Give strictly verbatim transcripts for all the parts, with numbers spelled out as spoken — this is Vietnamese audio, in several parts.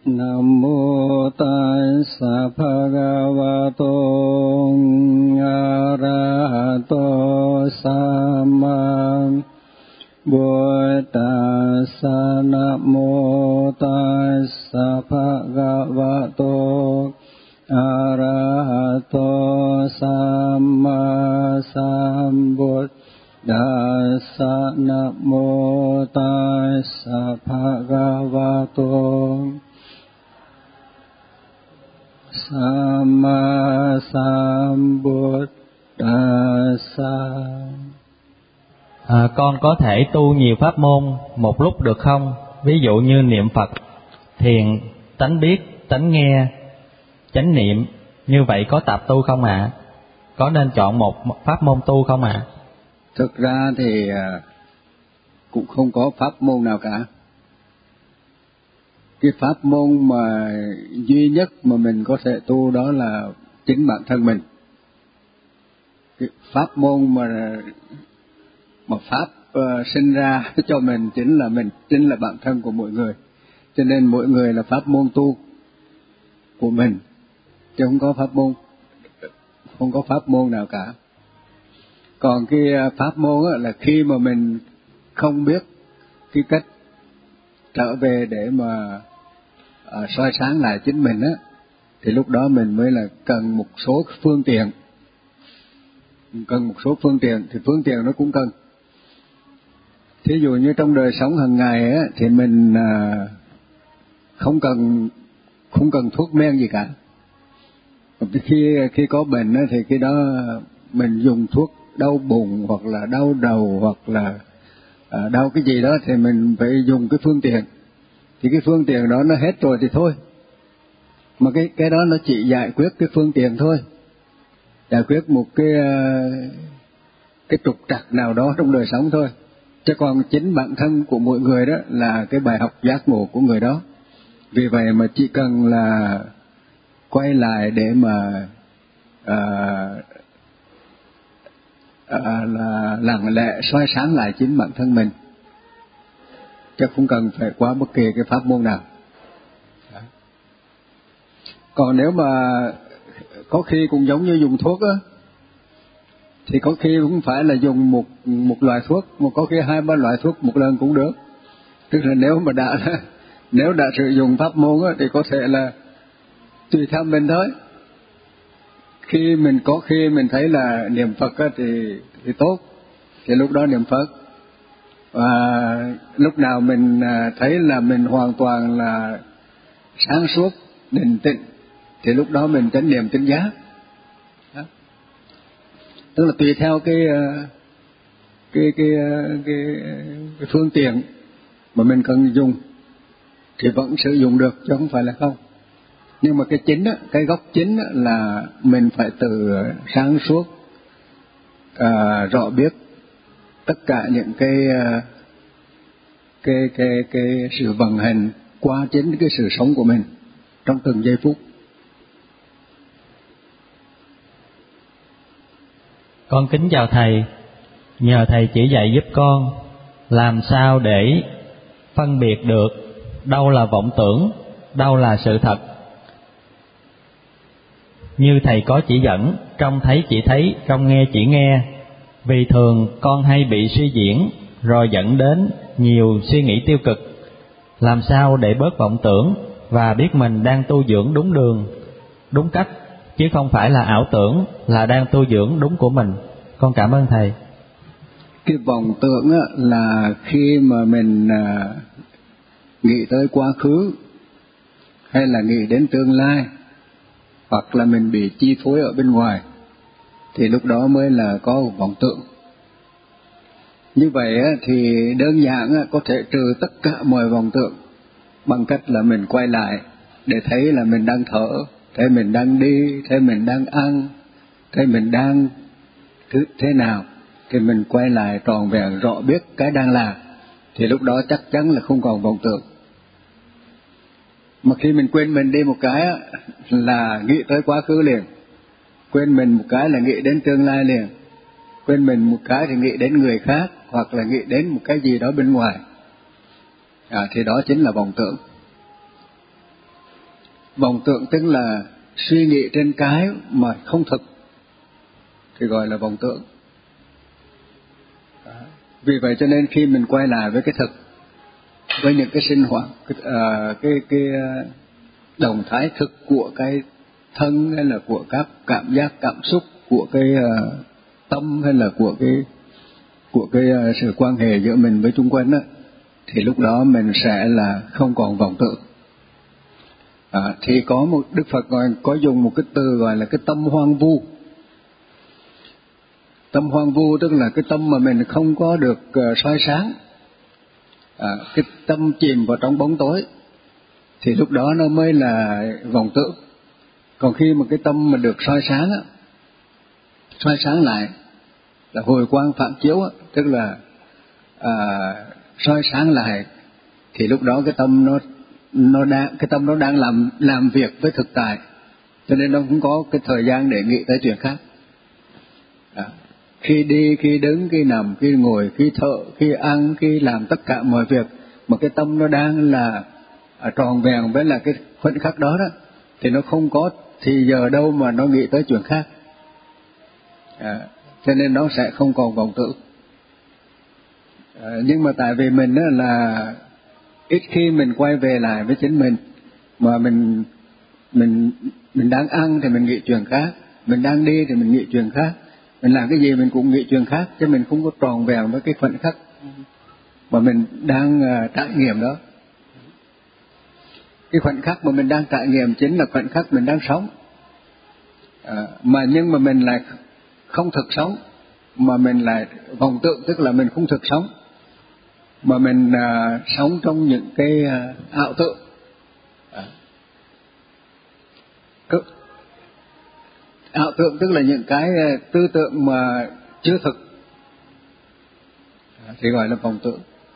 Nam mô Tassa Bhagavato Arahato Samma Buddhassa. Nam mô Tassa Bhagavato Arahato Samma Sambuddhassa. Nam mô Tassa Bhagavato Samma Sambuddhassa. À, con có thể tu nhiều pháp môn một lúc được không? Ví dụ như niệm Phật, thiền, tánh biết, tánh nghe, chánh niệm, như vậy có tạp tu không ạ? À? Có nên chọn một pháp môn tu không ạ? À? Thực ra thì cũng không có pháp môn nào cả. Cái pháp môn mà duy nhất mà mình có thể tu đó là chính bản thân mình. Cái pháp môn mà mà pháp uh, sinh ra cho mình chính là mình, chính là bản thân của mỗi người. Cho nên mỗi người là pháp môn tu của mình, chứ không có pháp môn, không có pháp môn nào cả. Còn cái pháp môn là khi mà mình không biết cái cách trở về để mà à, soi sáng lại chính mình á, thì lúc đó mình mới là cần một số phương tiện, cần một số phương tiện thì phương tiện nó cũng cần. Thí dụ như trong đời sống hàng ngày á, thì mình à, không cần không cần thuốc men gì cả. Khi khi có bệnh á, thì khi đó mình dùng thuốc đau bụng hoặc là đau đầu hoặc là à, đau cái gì đó thì mình phải dùng cái phương tiện. Thì cái phương tiện đó nó hết rồi thì thôi. Mà cái cái đó nó chỉ giải quyết cái phương tiện thôi, giải quyết một cái cái trục trặc nào đó trong đời sống thôi. Chứ còn chính bản thân của mỗi người đó là cái bài học giác ngộ của người đó. Vì vậy mà chỉ cần là quay lại để mà à, à, là lặng lẽ soi sáng lại chính bản thân mình, chứ không cần phải qua bất kỳ cái pháp môn nào. Đó. Còn nếu mà có khi cũng giống như dùng thuốc á, thì có khi cũng phải là dùng một một loại thuốc, mà có khi hai ba loại thuốc một lần cũng được. Tức là nếu mà đã nếu đã sử dụng pháp môn á, thì có thể là tùy theo mình thôi. Khi mình có khi mình thấy là niệm Phật á, thì thì tốt, thì lúc đó niệm Phật. Và lúc nào mình thấy là mình hoàn toàn là sáng suốt, định tĩnh, thì lúc đó mình chánh niệm tỉnh giác. Đó. Tức là tùy theo cái cái cái cái, cái phương tiện mà mình cần dùng thì vẫn sử dụng được, chứ không phải là không. Nhưng mà cái chính á, cái gốc chính á, là mình phải từ sáng suốt, à, rõ biết tất cả những cái cái cái cái sự vận hành qua chính cái sự sống của mình trong từng giây phút. Con kính chào thầy, nhờ thầy chỉ dạy giúp con làm sao để phân biệt được đâu là vọng tưởng, đâu là sự thật. Như thầy có chỉ dẫn, trong thấy chỉ thấy, trong nghe chỉ nghe. Vì thường con hay bị suy diễn, rồi dẫn đến nhiều suy nghĩ tiêu cực. Làm sao để bớt vọng tưởng và biết mình đang tu dưỡng đúng đường, đúng cách, chứ không phải là ảo tưởng là đang tu dưỡng đúng của mình. Con cảm ơn thầy. Cái vọng tưởng á, là khi mà mình à, nghĩ tới quá khứ, hay là nghĩ đến tương lai, hoặc là mình bị chi phối ở bên ngoài, thì lúc đó mới là có vọng tưởng. Như vậy á, thì đơn giản á, có thể trừ tất cả mọi vọng tưởng bằng cách là mình quay lại để thấy là mình đang thở, thấy mình đang đi, thấy mình đang ăn, thấy mình đang thứ thế nào, thì mình quay lại tròn vẹn rõ biết cái đang làm, thì lúc đó chắc chắn là không còn vọng tưởng. Mà khi mình quên mình đi một cái á, là nghĩ tới quá khứ liền, quên mình một cái là nghĩ đến tương lai liền, quên mình một cái thì nghĩ đến người khác, hoặc là nghĩ đến một cái gì đó bên ngoài, à, thì đó chính là vọng tưởng. Vọng tưởng tức là suy nghĩ trên cái mà không thực thì gọi là vọng tưởng. Vì vậy cho nên khi mình quay lại với cái thực, với những cái sinh hoạt, cái, uh, cái, cái động thái thực của cái thân hay là của các cảm giác cảm xúc, của cái uh, tâm hay là của cái của cái uh, sự quan hệ giữa mình với chung quanh đó, thì lúc đó mình sẽ là không còn vọng tưởng. À, thì có một Đức Phật gọi, có dùng một cái từ gọi là cái tâm hoang vu. Tâm hoang vu tức là cái tâm mà mình không có được uh, soi sáng, à, cái tâm chìm vào trong bóng tối, thì lúc đó nó mới là vọng tưởng. Còn khi mà cái tâm mà được soi sáng á, soi sáng lại là hồi quang phản chiếu á, tức là à, soi sáng lại, thì lúc đó cái tâm nó nó đang cái tâm nó đang làm làm việc với thực tại, cho nên nó cũng có cái thời gian để nghĩ tới chuyện khác. À, khi đi, khi đứng, khi nằm, khi ngồi, khi thở, khi ăn, khi làm tất cả mọi việc mà cái tâm nó đang là à, tròn vẹn với là cái khoảnh khắc đó đó, thì nó không có thì giờ đâu mà nó nghĩ tới chuyện khác. À, cho nên nó sẽ không còn vọng tưởng. À, nhưng mà tại vì mình đó là ít khi mình quay về lại với chính mình, mà mình mình mình đang ăn thì mình nghĩ chuyện khác, mình đang đi thì mình nghĩ chuyện khác, mình làm cái gì mình cũng nghĩ chuyện khác, chứ mình không có tròn vẹn với cái khoảnh khắc mà mình đang uh, trải nghiệm đó. Cái khoảnh khắc mà mình đang trải nghiệm chính là khoảnh khắc mình đang sống, à, mà nhưng mà mình lại không thực sống, mà mình lại vọng tưởng, tức là mình không thực sống, mà mình uh, sống trong những cái uh, ảo tưởng. À. Ảo tưởng tức là những cái uh, tư tưởng mà chưa thực, à, thì gọi là vọng tưởng.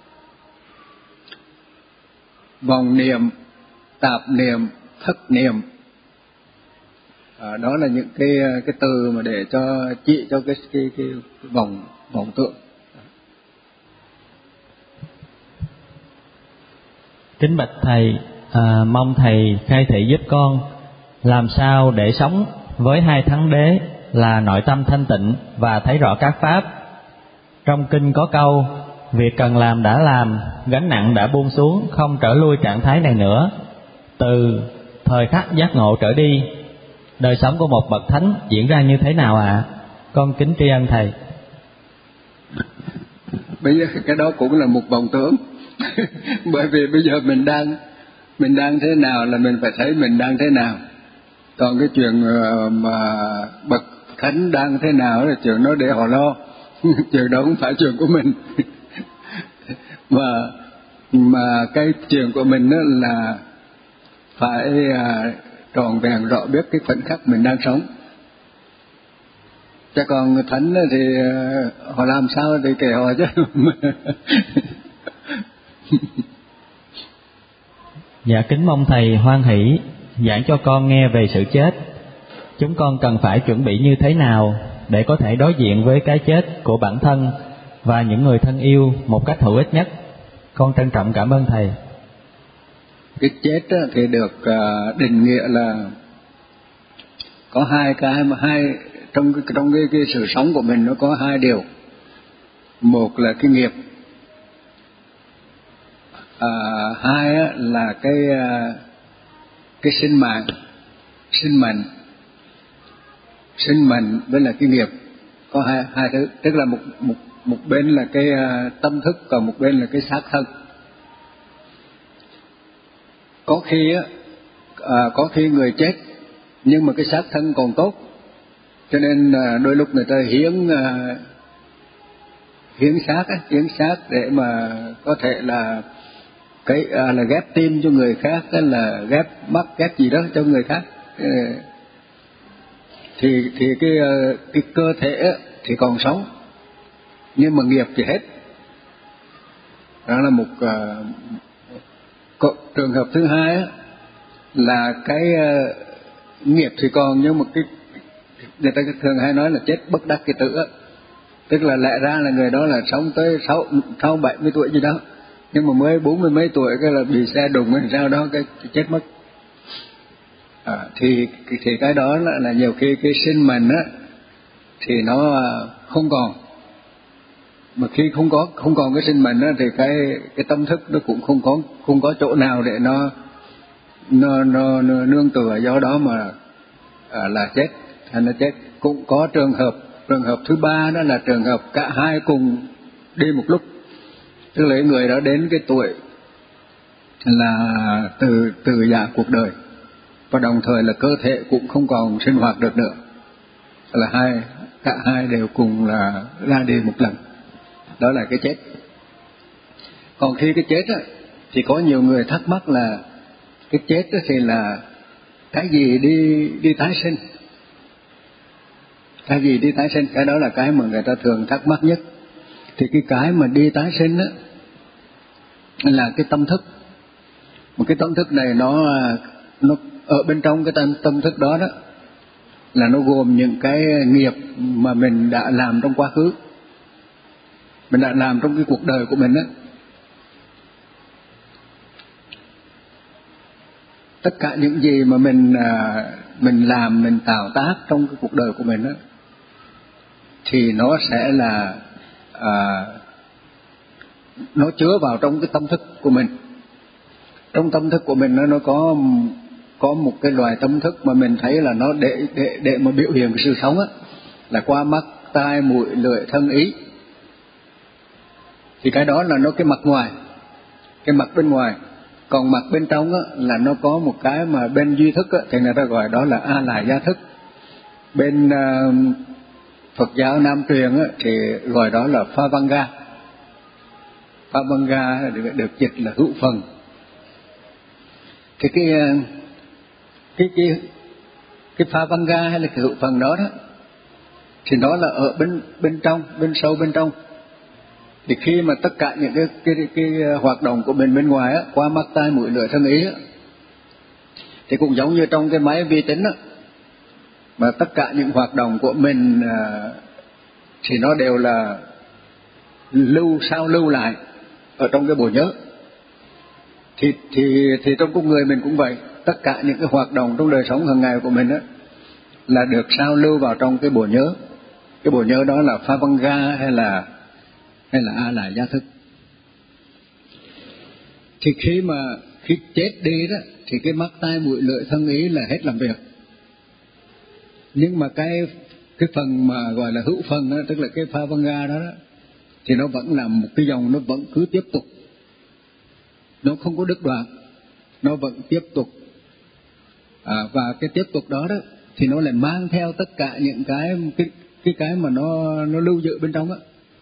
Vọng niệm, tạp niệm, thất niệm, à, đó là những cái cái từ mà để cho chỉ cho cái cái cái, cái vọng vọng tưởng. Kính bạch thầy, à, mong thầy khai thị giúp con làm sao để sống với hai thắng đế là nội tâm thanh tịnh và thấy rõ các pháp. Trong kinh có câu việc cần làm đã làm, gánh nặng đã buông xuống, không trở lui trạng thái này nữa. Từ thời khắc giác ngộ trở đi, đời sống của một bậc thánh diễn ra như thế nào ạ? À? Con kính tri ân thầy. Bây giờ cái đó cũng là một vọng tưởng. Bởi vì bây giờ mình đang mình đang thế nào là mình phải thấy mình đang thế nào. Còn cái chuyện mà bậc thánh đang thế nào là chuyện đó để họ lo. Chuyện đó không phải chuyện của mình. Mà mà cái chuyện của mình đó là phải à, tròn vẹn rõ biết cái khoảnh khắc mình đang sống. Chứ còn thánh thì họ làm sao thì kể họ chứ. Dạ kính mong thầy hoan hỷ giảng cho con nghe về sự chết. Chúng con cần phải chuẩn bị như thế nào để có thể đối diện với cái chết của bản thân và những người thân yêu một cách hữu ích nhất? Con trân trọng cảm ơn thầy. Cái chết thì được định nghĩa là có hai cái mà hai trong cái trong cái, cái sự sống của mình nó có hai điều. Một là cái nghiệp, à, hai là cái cái sinh mạng, sinh mệnh, sinh mệnh với là cái nghiệp, có hai hai thứ, tức là một một một bên là cái tâm thức, còn một bên là cái xác thân. Có khi á, à, có khi người chết nhưng mà cái xác thân còn tốt, cho nên à, đôi lúc người ta hiến à, hiến xác á, hiến xác để mà có thể là cái à, là ghép tim cho người khác, hay là ghép mắt, ghép gì đó cho người khác. Thì thì cái cái cơ thể á, thì còn sống, nhưng mà nghiệp thì hết. Đó là một uh, trường hợp thứ hai á, là cái uh, nghiệp thì còn, nhưng mà cái người ta thường hay nói là chết bất đắc kỳ tử á, tức là lẽ ra là người đó là sống tới sáu sáu bảy mươi tuổi gì đó, nhưng mà mới bốn mươi mấy tuổi cái là bị xe đụng hay sao đó cái, cái chết mất. À, thì thì cái đó là, là nhiều khi cái sinh mệnh á thì nó không còn, mà khi không có không còn cái sinh mệnh á thì cái cái tâm thức nó cũng không có không có chỗ nào để nó nó nó, nó nương tựa, do đó mà à, là chết hay nó chết. Cũng có trường hợp trường hợp thứ ba, đó là trường hợp cả hai cùng đi một lúc, tức là người đó đến cái tuổi là từ từ giã cuộc đời và đồng thời là cơ thể cũng không còn sinh hoạt được nữa, là hai cả hai đều cùng là ra đi một lần, đó là cái chết. Còn khi cái chết á, thì có nhiều người thắc mắc là cái chết đó thì là cái gì đi đi tái sinh, cái gì đi tái sinh, cái đó là cái mà người ta thường thắc mắc nhất. Thì cái cái mà đi tái sinh á là cái tâm thức, một cái tâm thức này nó nó ở bên trong cái tâm tâm thức đó đó là nó gồm những cái nghiệp mà mình đã làm trong quá khứ, mình đã làm trong cái cuộc đời của mình đó. Tất cả những gì mà mình mình làm, mình tạo tác trong cái cuộc đời của mình đó, thì nó sẽ là à, nó chứa vào trong cái tâm thức của mình. Trong tâm thức của mình nó nó có có một cái loài tâm thức mà mình thấy là nó để để để mà biểu hiện cái sự sống á, là qua mắt, tai, mũi, lưỡi, thân, ý. Thì cái đó là nó cái mặt ngoài, cái mặt bên ngoài. Còn mặt bên trong á là nó có một cái mà bên duy thức á thì người ta gọi đó là a lại gia thức. Bên uh, Phật giáo Nam truyền á thì gọi đó là pha văn ga. Pha văn ga được, được dịch là hữu phần. Thì cái cái cái cái pha văn ga hay là cái hữu phần đó đó thì nó là ở bên bên trong, bên sâu bên trong. Thì khi mà tất cả những cái cái cái, cái hoạt động của mình bên ngoài á, qua mắt, tai, mũi, lưỡi, thân, ý á, thì cũng giống như trong cái máy vi tính á, mà tất cả những hoạt động của mình à, thì nó đều là lưu sao lưu lại ở trong cái bộ nhớ. Thì thì thì trong con người mình cũng vậy, tất cả những cái hoạt động trong đời sống hàng ngày của mình á là được sao lưu vào trong cái bộ nhớ. Cái bộ nhớ đó là pha văn ga hay là hay là a lại gia thức. Thì khi mà khi chết đi đó thì cái mắt, tai, mũi, lưỡi, thân, ý là hết làm việc. Nhưng mà cái cái phần mà gọi là hữu phần đó, tức là cái pha văn ga đó, đó thì nó vẫn là một cái dòng, nó vẫn cứ tiếp tục, nó không có đứt đoạn, nó vẫn tiếp tục. À, và cái tiếp tục đó đó thì nó lại mang theo tất cả những cái cái cái cái mà nó nó lưu giữ bên trong đó.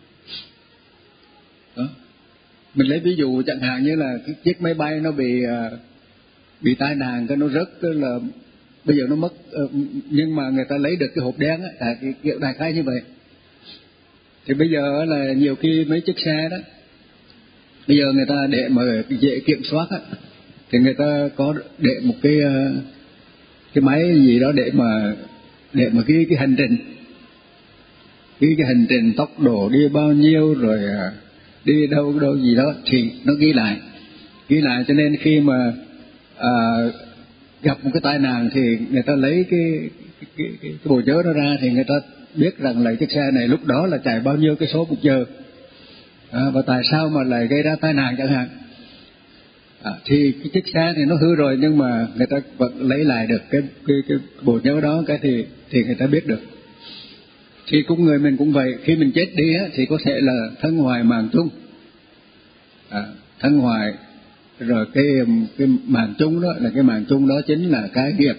Đó. Mình lấy ví dụ chẳng hạn như là cái chiếc máy bay nó bị bị tai nạn, cái nó rớt, cái là bây giờ nó mất, nhưng mà người ta lấy được cái hộp đen á, à, cái kiểu đại khái như vậy. Thì bây giờ là nhiều khi mấy chiếc xe đó, bây giờ người ta để mà dễ kiểm soát á, thì người ta có để một cái cái máy gì đó để mà để mà ghi cái hành trình, ghi cái hành trình tốc độ đi bao nhiêu rồi đi đâu đâu gì đó, thì nó ghi lại ghi lại cho nên khi mà à, gặp một cái tai nạn thì người ta lấy cái cái, cái, cái, cái bộ nhớ đó ra, thì người ta biết rằng là chiếc xe này lúc đó là chạy bao nhiêu cái số một giờ, à, và tại sao mà lại gây ra tai nạn chẳng hạn. À, thì cái chiếc xe thì nó hư rồi, nhưng mà người ta vẫn lấy lại được cái cái, cái bộ nhớ đó, cái thì thì người ta biết được. Thì cũng người mình cũng vậy, khi mình chết đi á, thì có thể là thân hoài màng chung, à, thân hoài rồi cái cái màng chung đó, là cái màng chung đó chính là cái nghiệp.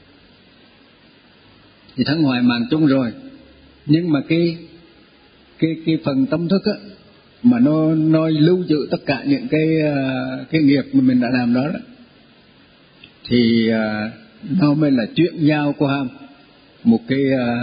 Thì thân hoài màng chung rồi, nhưng mà cái cái cái phần tâm thức á mà nó nó lưu giữ tất cả những cái cái nghiệp mà mình đã làm đó, đó thì nó mới là chuyển giao qua một cái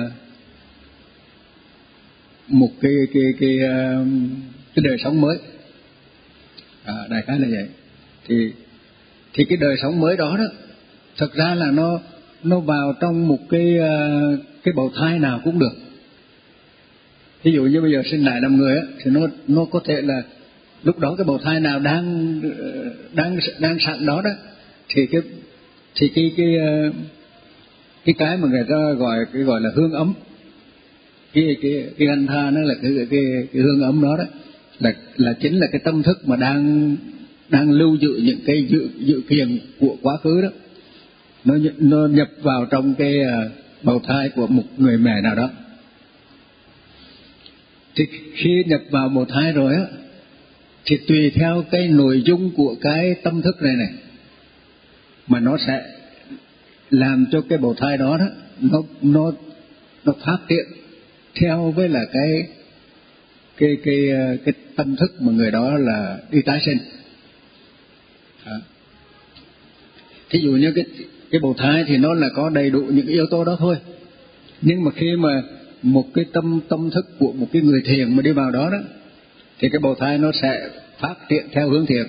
một cái cái cái cái, cái đời sống mới, à, đại khái là vậy. Thì thì cái đời sống mới đó đó thật ra là nó nó vào trong một cái cái bào thai nào cũng được. Ví dụ như bây giờ sinh lại làm người á, thì nó nó có thể là lúc đó cái bào thai nào đang đang đang sẵn đó đó, thì cái Thì cái cái cái cái mà người ta gọi cái gọi là hương ấm, cái cái cái anh tha nó là cái cái cái hương ấm đó đó là là chính là cái tâm thức mà đang đang lưu giữ những cái dự dự kiện của quá khứ đó, nó nó nhập vào trong cái bào thai của một người mẹ nào đó. Thì khi nhập vào bào thai rồi á, thì tùy theo cái nội dung của cái tâm thức này này mà nó sẽ làm cho cái bào thai đó đó nó nó nó phát triển theo với là cái cái cái cái tâm thức mà người đó là đi tái sinh. À. Thí dụ như cái cái bào thai thì nó là có đầy đủ những yếu tố đó thôi, nhưng mà khi mà một cái tâm tâm thức của một cái người thiền mà đi vào đó đó, thì cái bào thai nó sẽ phát triển theo hướng thiện,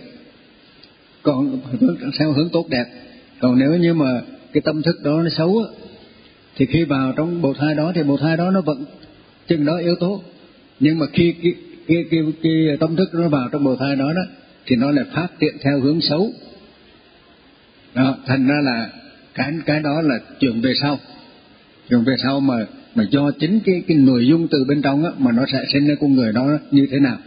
còn theo hướng tốt đẹp. Còn nếu như mà cái tâm thức đó nó xấu á, thì khi vào trong bào thai đó thì bào thai đó nó vẫn chừng đó yếu tố, nhưng mà khi cái cái cái, cái tâm thức nó vào trong bào thai đó đó thì nó lại phát triển theo hướng xấu. Đó, thành ra là cái cái đó là chuyện về sau, chuyện về sau mà mà do chính cái cái nội dung từ bên trong á mà nó sẽ sinh ra con người đó như thế nào.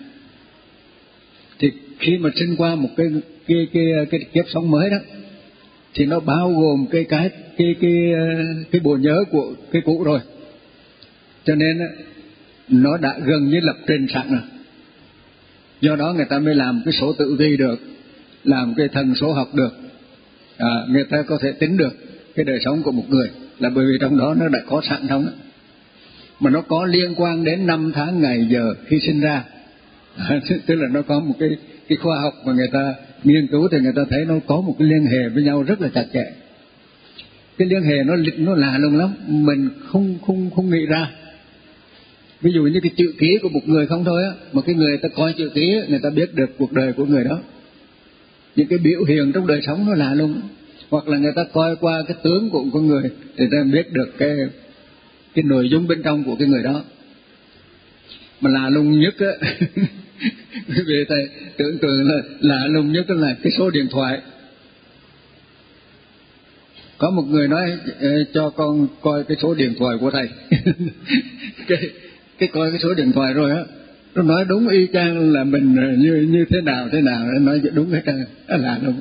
Thì khi mà sinh qua một cái cái cái cái kiếp sống mới đó, thì nó bao gồm cái cái cái cái cái bộ nhớ của cái cũ rồi, cho nên nó đã gần như lập trình sẵn rồi. Do đó người ta mới làm cái số tử vi được, làm cái thần số học được, à, người ta có thể tính được cái đời sống của một người, là bởi vì trong đó nó đã có sẵn trong đó, mà nó có liên quan đến năm tháng ngày giờ khi sinh ra. À, tức là nó có một cái cái khoa học mà người ta nghiên cứu thì người ta thấy nó có một cái liên hệ với nhau rất là chặt chẽ. Cái liên hệ nó nó lạ lùng lắm, mình không không không nghĩ ra. Ví dụ như cái chữ ký của một người không thôi á, mà cái người ta coi chữ ký người ta biết được cuộc đời của người đó, những cái biểu hiện trong đời sống nó lạ lùng. Hoặc là người ta coi qua cái tướng của con người thì ta biết được cái cái nội dung bên trong của cái người đó. Mà lạ lùng nhất á quý vị thầy tưởng tượng là lạ lùng nhất là cái số điện thoại. Có một người nói cho con coi cái số điện thoại của thầy cái cái coi cái số điện thoại rồi á, nó nói đúng y chang là mình như như thế nào thế nào, nó nói đúng hết trơn, lạ lùng.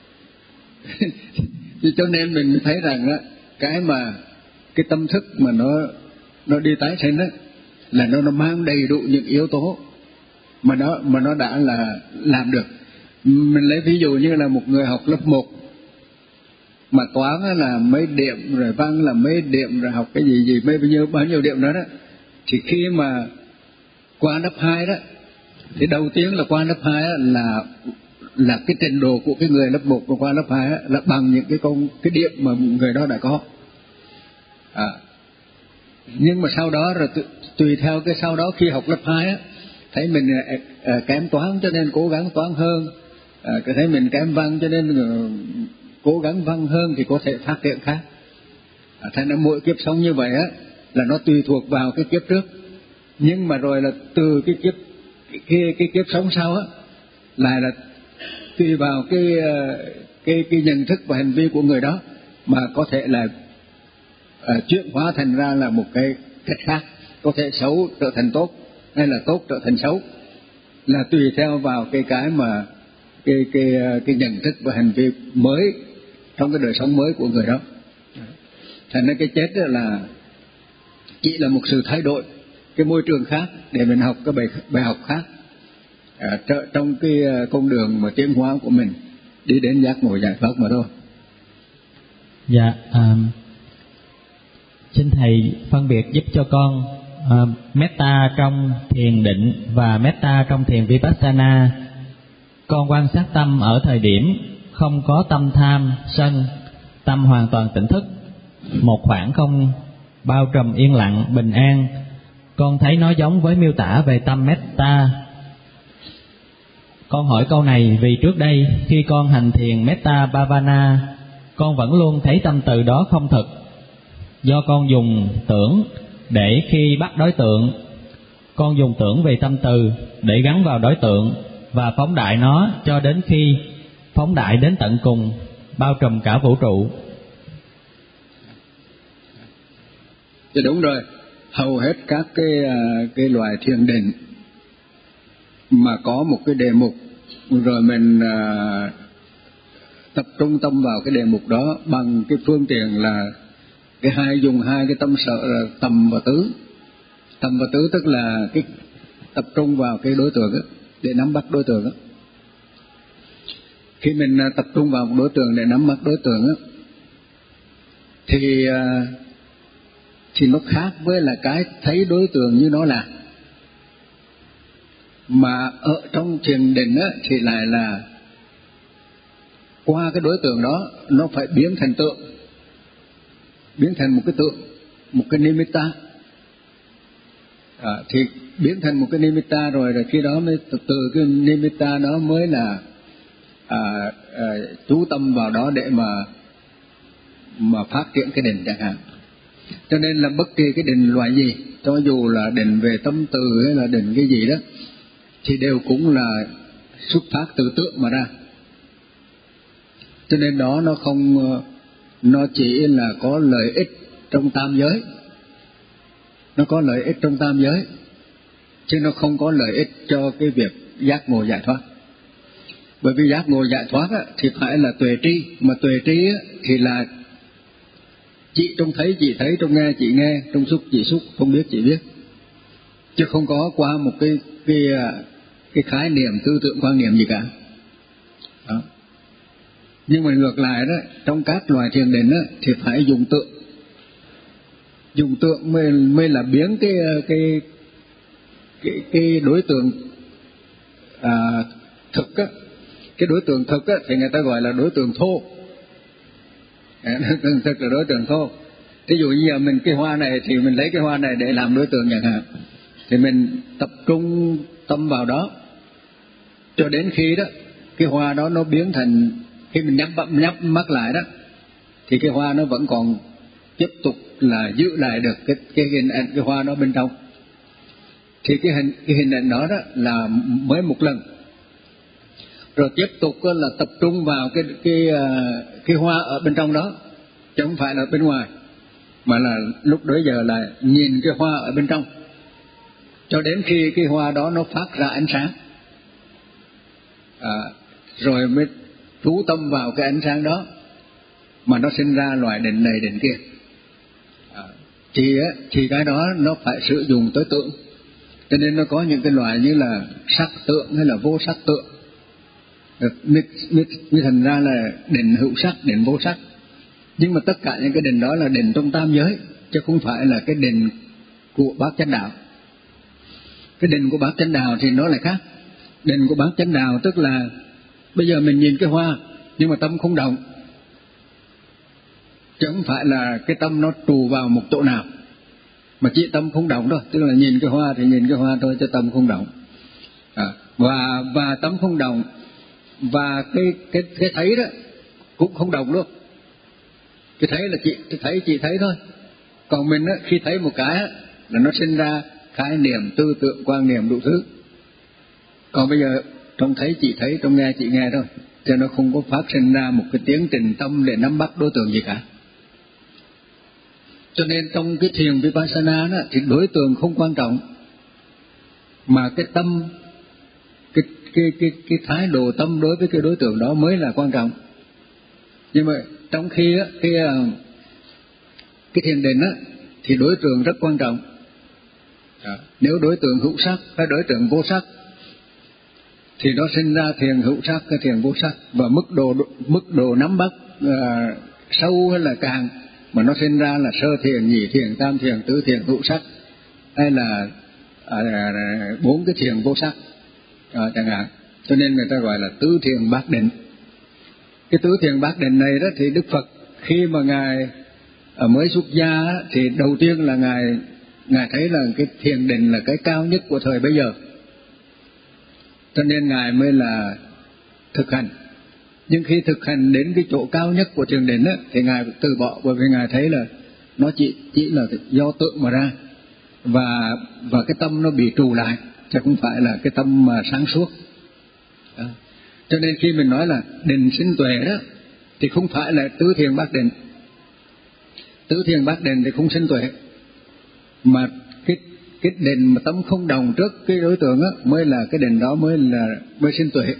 Thì cho nên mình thấy rằng á, cái mà cái tâm thức mà nó nó đi tái sinh á, là nó nó mang đầy đủ những yếu tố mà nó mà nó đã là làm được. Mình lấy ví dụ như là một người học lớp một mà toán là mấy điểm, rồi văn là mấy điểm, rồi học cái gì gì mấy bao nhiêu bao nhiêu điểm đó đó, thì khi mà qua lớp hai đó, thì đầu tiên là qua lớp hai là là cái trình độ của cái người lớp một và qua lớp hai là bằng những cái công cái điểm mà người đó đã có. À, nhưng mà sau đó rồi tùy theo cái sau đó khi học lớp hai á, thấy mình à, kém toán cho nên cố gắng toán hơn, à, thấy mình kém văn cho nên uh, cố gắng văn hơn thì có thể phát triển khác. À, thành ra mỗi kiếp sống như vậy á là nó tùy thuộc vào cái kiếp trước, nhưng mà rồi là từ cái kiếp cái cái, cái kiếp sống sau á lại là tùy vào cái cái cái nhận thức và hành vi của người đó mà có thể là uh, chuyển hóa thành ra là một cái cách khác, có thể xấu trở thành tốt hay là tốt trở thành xấu, là tùy theo vào cái cái mà cái cái cái nhận thức và hành vi mới trong cái đời sống mới của người đó. Thành ra cái chết là chỉ là một sự thay đổi cái môi trường khác để mình học cái bài bài học khác à, trong cái con đường mà tiến hóa của mình đi đến giác ngộ giải thoát mà thôi. Dạ, à, xin thầy phân biệt giúp cho con à, metta trong thiền định và metta trong thiền vipassana. Con quan sát tâm ở thời điểm không có tâm tham, sân, tâm hoàn toàn tỉnh thức, một khoảng không bao trùm yên lặng, bình an. Con thấy nó giống với miêu tả về tâm metta. Con hỏi câu này vì trước đây khi con hành thiền metta bhavana, con vẫn luôn thấy tâm từ đó không thực. Do con dùng tưởng để khi bắt đối tượng, con dùng tưởng về tâm từ để gắn vào đối tượng và phóng đại nó cho đến khi phóng đại đến tận cùng, bao trùm cả vũ trụ. Thì đúng rồi, hầu hết các cái cái loại thiền định mà có một cái đề mục rồi mình à, tập trung tâm vào cái đề mục đó bằng cái phương tiện là cái hai dùng hai cái tâm sở là tầm và tứ. Tầm và tứ tức là cái tập trung vào cái đối tượng đó, để nắm bắt đối tượng đó. Khi mình tập trung vào một đối tượng để nắm bắt đối tượng đó, thì thì nó khác với là cái thấy đối tượng như nó là. Mà ở trong thiền định á, thì lại là qua cái đối tượng đó nó phải biến thành tượng, biến thành một cái tượng, một cái nimitta. À, thì biến thành một cái nimitta rồi, rồi khi đó mới từ, từ cái nimitta đó mới là à, à, chú tâm vào đó để mà mà phát triển cái định chẳng hạn. Cho nên là bất kỳ cái định loại gì, cho dù là định về tâm từ hay là định cái gì đó, thì đều cũng là xuất phát từ tượng mà ra. Cho nên đó nó không, nó chỉ là có lợi ích trong tam giới, nó có lợi ích trong tam giới, chứ nó không có lợi ích cho cái việc giác ngộ giải thoát. Bởi vì giác ngộ giải thoát á, thì phải là tuệ tri, mà tuệ tri á, thì là chỉ trông thấy chỉ thấy, trông nghe chỉ nghe, trông xúc chỉ xúc, không biết chỉ biết, chứ không có qua một cái cái cái khái niệm tư tưởng quan niệm gì cả. Đó. Nhưng mà ngược lại đó, trong các loài thiền định đó, thì phải dùng tượng, dùng tượng mới mới là biến cái cái cái cái đối tượng à, thực á, cái đối tượng thực á, thì người ta gọi là đối tượng thô. À, đối tượng thực là đối tượng thô. Ví dụ như giờ mình cái hoa này thì mình lấy cái hoa này để làm đối tượng chẳng hạn, thì mình tập trung tâm vào đó cho đến khi đó cái hoa đó nó biến thành, khi mình nhắm nhắm mắt lại đó thì cái hoa nó vẫn còn tiếp tục là giữ lại được cái cái hình ảnh cái hoa đó bên trong. Thì cái hình cái hình ảnh đó đó là mới một lần, rồi tiếp tục là tập trung vào cái cái cái hoa ở bên trong đó, chứ không phải là bên ngoài, mà là lúc đó giờ là nhìn cái hoa ở bên trong cho đến khi cái hoa đó nó phát ra ánh sáng, à, rồi mới chú tâm vào cái ánh sáng đó mà nó sinh ra loại định này định kia. À, thì thì cái đó nó phải sử dụng tới tượng, cho nên nó có những cái loại như là sắc tượng hay là vô sắc tượng, mới, mới, mới thành ra là định hữu sắc, định vô sắc. Nhưng mà tất cả những cái định đó là định trong tam giới, chứ không phải là cái định của bát chánh đạo. Cái định của bát chánh đạo thì nó lại khác. Định của bát chánh đạo tức là bây giờ mình nhìn cái hoa nhưng mà tâm không động, chứ không phải là cái tâm nó trù vào một chỗ nào, mà chỉ tâm không động thôi, tức là nhìn cái hoa thì nhìn cái hoa thôi, chứ tâm không động. À, và và tâm không động, và cái cái cái thấy đó cũng không động luôn. Cái thấy là chị thấy chị thấy thôi, còn mình á, khi thấy một cái á, là nó sinh ra khái niệm, tư tưởng, quan niệm đủ thứ. Còn bây giờ trong thấy chị thấy, trong nghe chị nghe thôi, cho nó không có phát sinh ra một cái tiến trình tâm để nắm bắt đối tượng gì cả. Cho nên trong cái thiền Vipassana đó, thì đối tượng không quan trọng, mà cái tâm, cái cái cái cái thái độ tâm đối với cái đối tượng đó mới là quan trọng. Nhưng mà trong khi á, cái cái thiền định á, thì đối tượng rất quan trọng. À, nếu đối tượng hữu sắc hay đối tượng vô sắc thì nó sinh ra thiền hữu sắc hay thiền vô sắc, và mức độ mức độ nắm bắt à, sâu hay là càng, mà nó sinh ra là sơ thiền, nhị thiền, tam thiền, tứ thiền hữu sắc, hay là à, bốn cái thiền vô sắc à, chẳng hạn. Cho nên người ta gọi là tứ thiền bát định. Cái tứ thiền bát định này đó thì Đức Phật khi mà ngài ở mới xuất gia thì đầu tiên là ngài ngài thấy là cái thiền định là cái cao nhất của thời bấy giờ, cho nên ngài mới là thực hành. Nhưng khi thực hành đến cái chỗ cao nhất của thiền định á, thì ngài từ bỏ, bởi vì ngài thấy là nó chỉ chỉ là do tượng mà ra, và và cái tâm nó bị trù lại, chứ không phải là cái tâm mà sáng suốt. Đó. Cho nên khi mình nói là định sinh tuệ đó, thì không phải là tứ thiền bát định. Tứ thiền bát định thì không sinh tuệ, Mà cái cái định mà tâm không đồng trước cái đối tượng á, mới là cái định đó mới là mới sinh tuệ.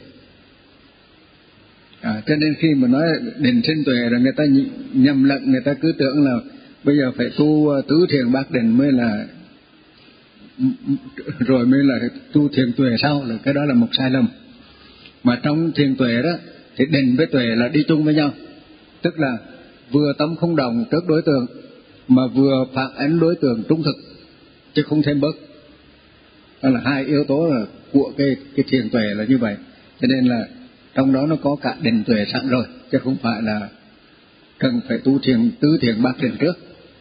À, cho nên khi mà nói định sinh tuệ rồi người ta nhầm lẫn, người ta cứ tưởng là bây giờ phải tu tứ thiền bát định mới là rồi mới là tu thiền tuệ sau, là cái đó là một sai lầm. Mà trong thiền tuệ đó thì định với tuệ là đi chung với nhau, tức là vừa tâm không đồng trước đối tượng mà vừa phản ánh đối tượng trung thực, chứ không thêm bớt. Đó là hai yếu tố là của cái cái thiền tuệ là như vậy. Cho nên là trong đó nó có cả định tuệ sẵn rồi, chứ không phải là cần phải tu thiền tứ thiền bát định trước.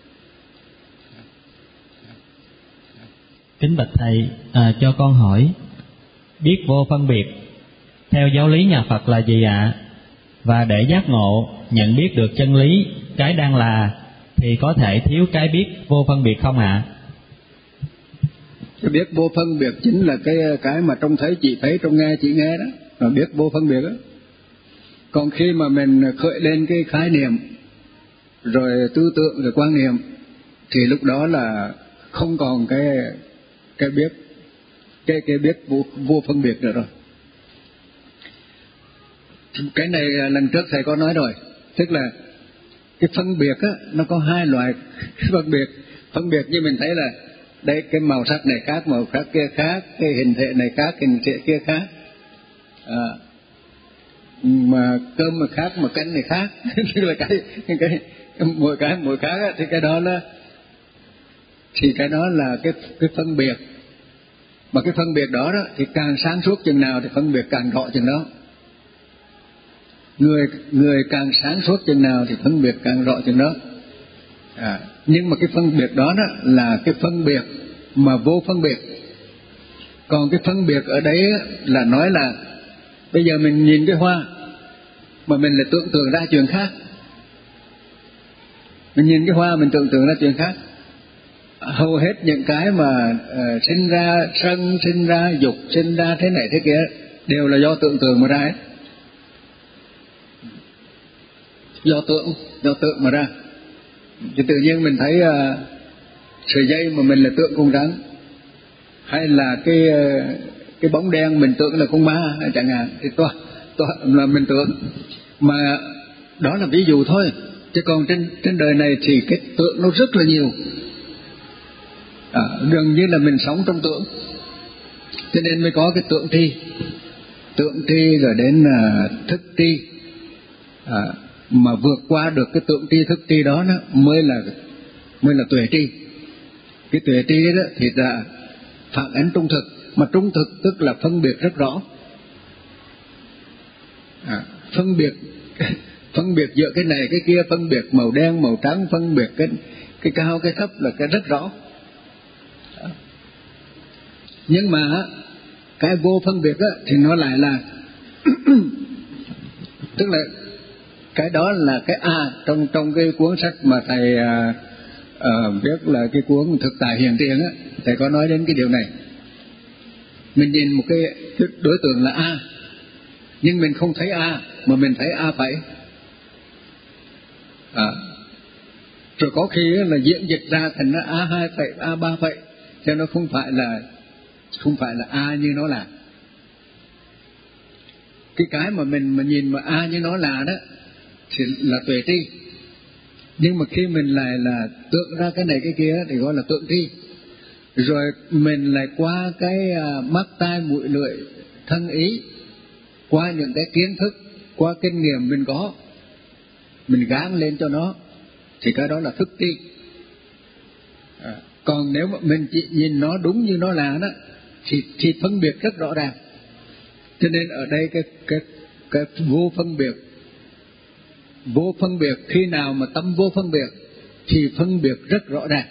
Kính bạch thầy, à, cho con hỏi, biết vô phân biệt theo giáo lý nhà Phật là gì ạ? Và để giác ngộ, nhận biết được chân lý, cái đang là, thì có thể thiếu cái biết vô phân biệt không ạ? Cái biết vô phân biệt chính là cái cái mà trông thấy chỉ thấy, trông nghe chỉ nghe đó, mà biết vô phân biệt đó. Còn khi mà mình khởi lên cái khái niệm, rồi tư tưởng, rồi quan niệm, thì lúc đó là không còn cái cái biết cái cái biết vô, vô phân biệt nữa rồi. Cái này lần trước thầy có nói rồi, tức là cái phân biệt á, nó có hai loại phân biệt. Phân biệt như mình thấy là đây, cái màu sắc này khác, màu sắc kia khác, cái hình thể này khác, hình thể kia khác, à, mà cơm mà khác, mà canh này khác. Tức là cái cái, cái mỗi cái mỗi khác á, thì cái đó là thì cái đó là cái cái phân biệt. Mà cái phân biệt đó đó thì càng sáng suốt chừng nào thì phân biệt càng rõ chừng đó. Người người càng sáng suốt chừng nào thì phân biệt càng rõ chừng đó. À, nhưng mà cái phân biệt đó, đó là cái phân biệt mà vô phân biệt. Còn cái phân biệt ở đấy là nói là bây giờ mình nhìn cái hoa mà mình lại tưởng tượng ra chuyện khác. Mình nhìn cái hoa mình tưởng tượng ra chuyện khác. Hầu hết những cái mà uh, sinh ra sân, sinh ra dục, sinh ra thế này thế kia đều là do tưởng tượng mà ra ấy. Do tưởng, do tưởng mà ra. Thì tự nhiên mình thấy uh, sợi dây mà mình là tượng con rắn, hay là cái uh, cái bóng đen mình tưởng là con ma chẳng hạn, thì toàn toàn là mình tưởng. Mà đó là ví dụ thôi, chứ còn trên trên đời này thì cái tượng nó rất là nhiều. À, gần như là mình sống trong tưởng, cho nên mới có cái tượng tri, tượng tri rồi đến uh, thức tri. À, mà vượt qua được cái tượng tri thức tri đó, đó mới là mới là tuệ tri. Cái tuệ tri đó thì là phản ánh trung thực, mà trung thực tức là phân biệt rất rõ. À, phân biệt phân biệt giữa cái này cái kia, phân biệt màu đen màu trắng, phân biệt cái cái cao cái thấp là cái rất rõ. À, nhưng mà cái vô phân biệt á, thì nó lại là tức là cái đó là cái A trong trong cái cuốn sách mà thầy à, à, viết là cái cuốn Thực Tại Hiện Tiền á, thầy có nói đến cái điều này. Mình nhìn một cái đối tượng là A, nhưng mình không thấy A, mà mình thấy A phẩy. À, rồi có khi là diễn dịch ra thành nó A hai phẩy, A ba phẩy, cho nó không phải là không phải là A như nó là. Cái cái mà mình mà nhìn mà A như nó là đó thì là tuệ tri. Nhưng mà khi mình lại là tượng ra cái này cái kia thì gọi là tượng tri. Rồi mình lại qua cái mắt tai mũi lưỡi thân ý, qua những cái kiến thức, qua kinh nghiệm mình có, mình gán lên cho nó, thì cái đó là thức tri. À, còn nếu mà mình chỉ nhìn nó đúng như nó là đó thì, thì phân biệt rất rõ ràng. Cho nên ở đây cái, cái, cái vô phân biệt, vô phân biệt khi nào mà tâm vô phân biệt thì phân biệt rất rõ ràng.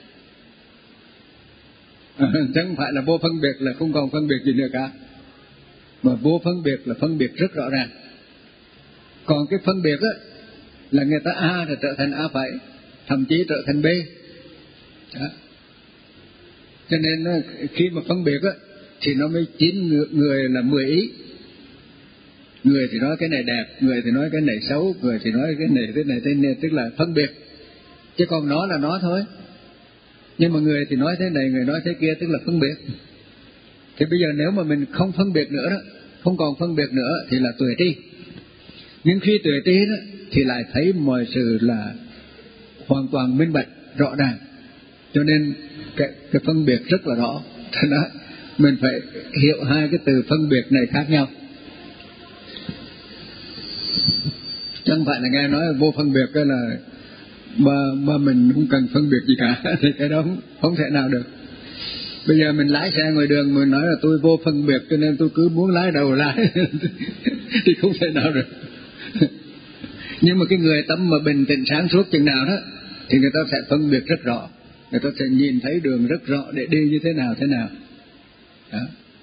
À, chứ không phải là vô phân biệt là không còn phân biệt gì nữa cả, mà vô phân biệt là phân biệt rất rõ ràng. Còn cái phân biệt á là người ta A rồi trở thành A phẩy, thậm chí trở thành B. Đó. Cho nên khi mà phân biệt á thì nó mới chín người, người là mười ý. Người thì nói cái này đẹp, người thì nói cái này xấu, người thì nói cái này thế này thế này, tức là phân biệt. Chứ còn nó là nó thôi. Nhưng mà người thì nói thế này, người nói thế kia, tức là phân biệt. Thì bây giờ nếu mà mình không phân biệt nữa đó, không còn phân biệt nữa thì là tuệ tri. Nhưng khi tuệ tri đó thì lại thấy mọi sự là hoàn toàn minh bạch, rõ ràng. Cho nên cái, cái phân biệt rất là rõ. Thế đó, mình phải hiểu hai cái từ phân biệt này khác nhau. Chẳng phải là nghe nói là vô phân biệt cái là mà, mà mình không cần phân biệt gì cả. Thì cái đó không, không thể nào được. Bây giờ mình lái xe ngoài đường, mình nói là tôi vô phân biệt cho nên tôi cứ muốn lái đầu lái thì không thể nào được. Nhưng mà cái người tâm mà bình tĩnh sáng suốt chừng nào đó thì người ta sẽ phân biệt rất rõ, người ta sẽ nhìn thấy đường rất rõ để đi như thế nào thế nào đó.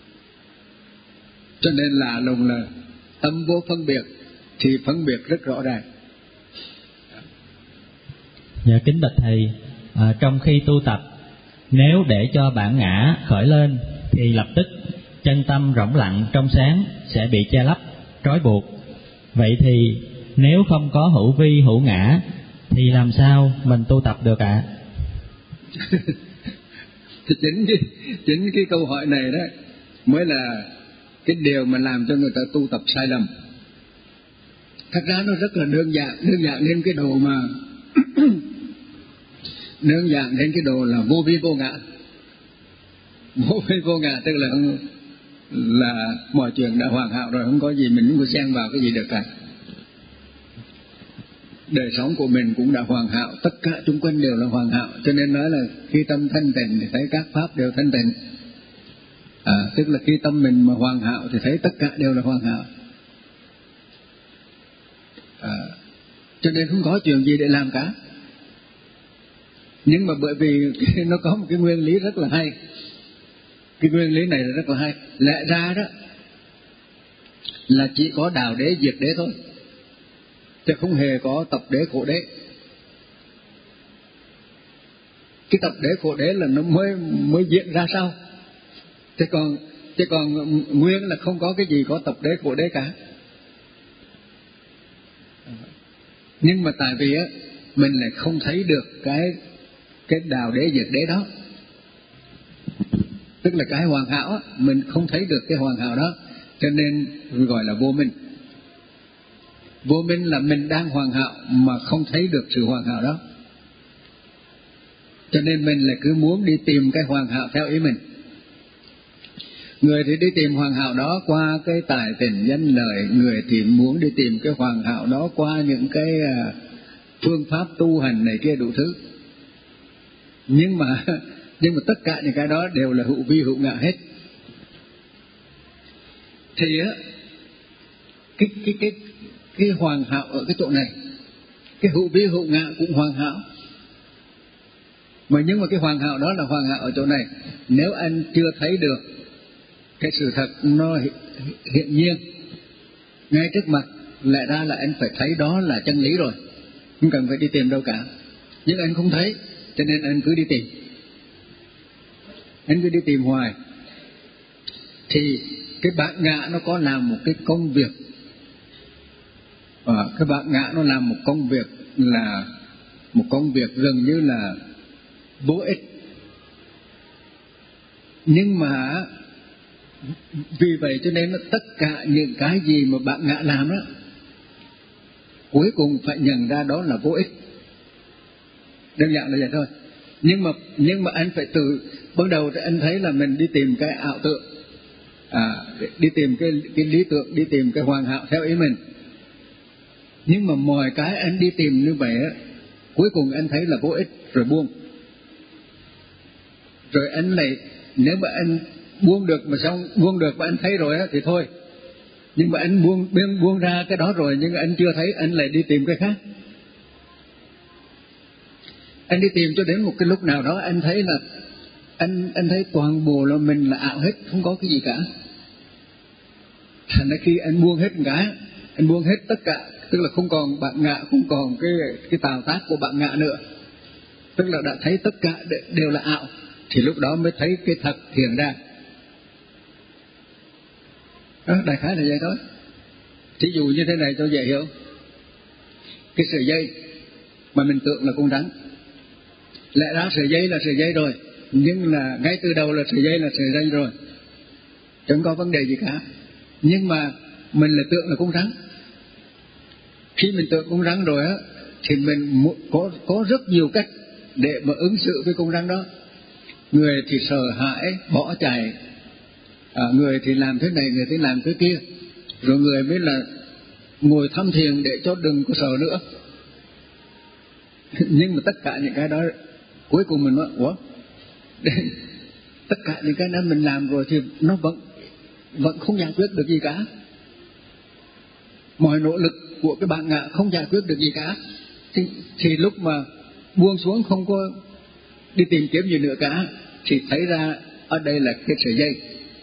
Cho nên là lùng là tâm vô phân biệt thì phân biệt rất rõ ràng. Dạ kính bạch thầy, à, trong khi tu tập, nếu để cho bản ngã khởi lên thì lập tức chân tâm rỗng lặng trong sáng sẽ bị che lấp, trói buộc. Vậy thì nếu không có hữu vi hữu ngã thì làm sao mình tu tập được ạ? À? Thì chính cái, chính cái câu hỏi này đó mới là cái điều mà làm cho người ta tu tập sai lầm. Thật ra nó rất là đơn giản, đơn giản đến cái độ mà đơn giản đến cái độ là vô vi vô ngã. Vô vi vô ngã tức là là mọi chuyện đã hoàn hảo rồi, không có gì mình không có xen vào cái gì được cả. Đời sống của mình cũng đã hoàn hảo, tất cả xung quanh đều là hoàn hảo, cho nên nói là khi tâm thanh tịnh thì thấy các pháp đều thanh tịnh. À, tức là khi tâm mình mà hoàn hảo thì thấy tất cả đều là hoàn hảo. À, cho nên không có chuyện gì để làm cả. Nhưng mà bởi vì nó có một cái nguyên lý rất là hay. Cái nguyên lý này là rất là hay. Lẽ ra đó là chỉ có đạo đế diệt đế thôi, chứ không hề có tập đế khổ đế. Cái tập đế khổ đế là nó mới mới diễn ra sau. Chứ còn chứ còn nguyên là không có cái gì có tập đế khổ đế cả. Nhưng mà tại vì á mình lại không thấy được cái cái đạo đế diệt đế đó, tức là cái hoàn hảo á, mình không thấy được cái hoàn hảo đó, cho nên gọi là vô minh. Vô minh là mình đang hoàn hảo mà không thấy được sự hoàn hảo đó, cho nên mình lại cứ muốn đi tìm cái hoàn hảo theo ý mình. Người thì đi tìm hoàn hảo đó qua cái tài tình danh lợi, người thì muốn đi tìm cái hoàn hảo đó qua những cái phương pháp tu hành này kia đủ thứ. Nhưng mà nhưng mà tất cả những cái đó đều là hữu vi hữu ngã hết. Thì á cái cái cái cái hoàn hảo ở cái chỗ này, cái hữu vi hữu ngã cũng hoàn hảo. Mà nhưng mà cái hoàn hảo đó là hoàn hảo ở chỗ này. Nếu anh chưa thấy được cái sự thật nó hiện nhiên ngay trước mặt, lẽ ra là anh phải thấy đó là chân lý rồi, không cần phải đi tìm đâu cả. Nhưng anh không thấy, cho nên anh cứ đi tìm, anh cứ đi tìm hoài. Thì cái bản ngã nó có làm một cái công việc, à, cái bản ngã nó làm một công việc là một công việc gần như là vô ích. Nhưng mà vì vậy cho nên tất cả những cái gì mà bạn ngã làm đó cuối cùng phải nhận ra đó là vô ích. Đơn giản là vậy thôi. Nhưng mà nhưng mà anh phải tự ban đầu anh thấy là mình đi tìm cái ảo tượng, à, đi tìm cái cái lý tưởng, đi tìm cái hoàn hảo theo ý mình. Nhưng mà mọi cái anh đi tìm như vậy á, cuối cùng anh thấy là vô ích rồi buông. Rồi anh lại, nếu mà anh buông được mà xong buông được mà anh thấy rồi á thì thôi. Nhưng mà anh buông buông buông ra cái đó rồi nhưng anh chưa thấy, anh lại đi tìm cái khác. Anh đi tìm cho đến một cái lúc nào đó anh thấy là anh anh thấy toàn bộ là mình là ảo hết, không có cái gì cả. Thành ra khi anh buông hết cả, anh buông hết tất cả, tức là không còn bạn ngã, không còn cái cái tạo tác của bạn ngã nữa, tức là đã thấy tất cả đều là ảo, thì lúc đó mới thấy cái thật hiện ra. Đó, đại khái là vậy thôi. Thí dụ như thế này cho dễ hiểu. Cái sợi dây mà mình tưởng là con rắn, Lẽ ra sợi dây là sợi dây rồi, nhưng là ngay từ đầu là sợi dây là sợi dây rồi, chẳng có vấn đề gì cả. Nhưng mà mình là tưởng là con rắn. Khi mình tưởng con rắn rồi á, thì mình có có rất nhiều cách để mà ứng xử với con rắn đó. Người thì sợ hãi bỏ chạy, à, người thì làm thế này, người thì làm thế kia, rồi người mới là ngồi thăm thiền để cho đừng có sợ nữa. Nhưng mà tất cả những cái đó cuối cùng mình nói ủa, tất cả những cái đó mình làm rồi thì nó vẫn vẫn không giải quyết được gì cả. Mọi nỗ lực của cái bản ngã không giải quyết được gì cả. Thì, thì lúc mà buông xuống không có đi tìm kiếm gì nữa cả, thì thấy ra ở đây là cái sợi dây.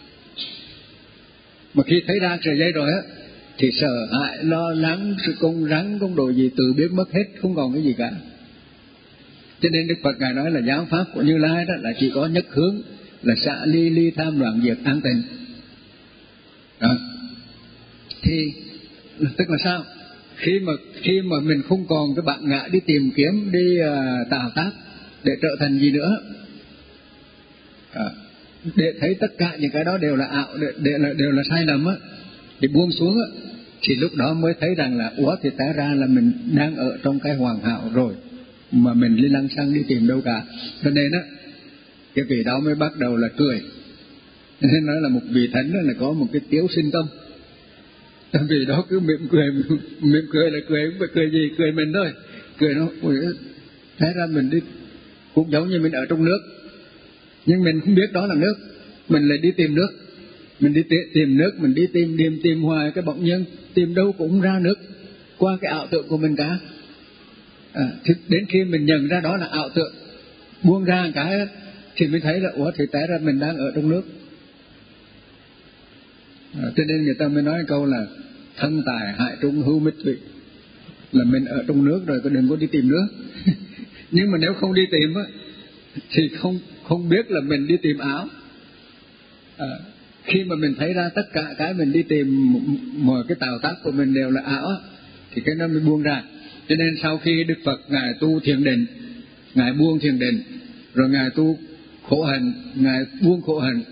Mà khi thấy ra sợi dây rồi á, thì sợ hãi, lo lắng, sự công rắn, công đồ gì từ biến mất hết, không còn cái gì cả. Cho nên Đức Phật Ngài nói là giáo pháp của Như Lai đó là chỉ có nhất hướng, là xả ly ly tham đoạn diệt an tịnh. Đó. Thì tức là sao? Khi mà khi mà mình không còn cái bản ngã đi tìm kiếm, đi uh, tạo tác để trở thành gì nữa, à, để thấy tất cả những cái đó đều là ảo, để, để là đều là sai lầm á, thì buông xuống á, thì lúc đó mới thấy rằng là ủa, thì té ra là mình đang ở trong cái hoàn hảo rồi, mà mình đi lăng xăng đi tìm đâu cả. Cho nên á, cái vị đó mới bắt đầu là cười. Nên nói là một vị thánh đó là có một cái tiếu sinh tâm. Tại vì đó cứ mỉm cười, mỉm cười là cười, không phải cười gì, cười mình thôi. Cười nó, ui, thế ra mình đi, cũng giống như mình ở trong nước, nhưng mình không biết đó là nước, mình lại đi tìm nước. Mình đi tìm nước, mình đi tìm, tìm, tìm hoài cái bỗng nhiên, tìm đâu cũng không ra nước, qua cái ảo tưởng của mình cả. À, thì đến khi mình nhận ra đó là ảo tưởng, buông ra một cái, thì mình thấy là, ủa, thì té ra mình đang ở trong nước. À, cho nên người ta mới nói câu là thân tài hại trung hữu mít thủy, là mình ở trong nước rồi, có đừng có đi tìm nước. Nhưng mà nếu không đi tìm á, thì không không biết là mình đi tìm ảo. À, khi mà mình thấy ra tất cả cái mình đi tìm, mọi cái tạo tác của mình đều là ảo, thì cái nó mới buông ra. Cho nên sau khi Đức Phật Ngài tu thiền định, Ngài buông thiền định, rồi Ngài tu khổ hạnh, Ngài buông khổ hạnh,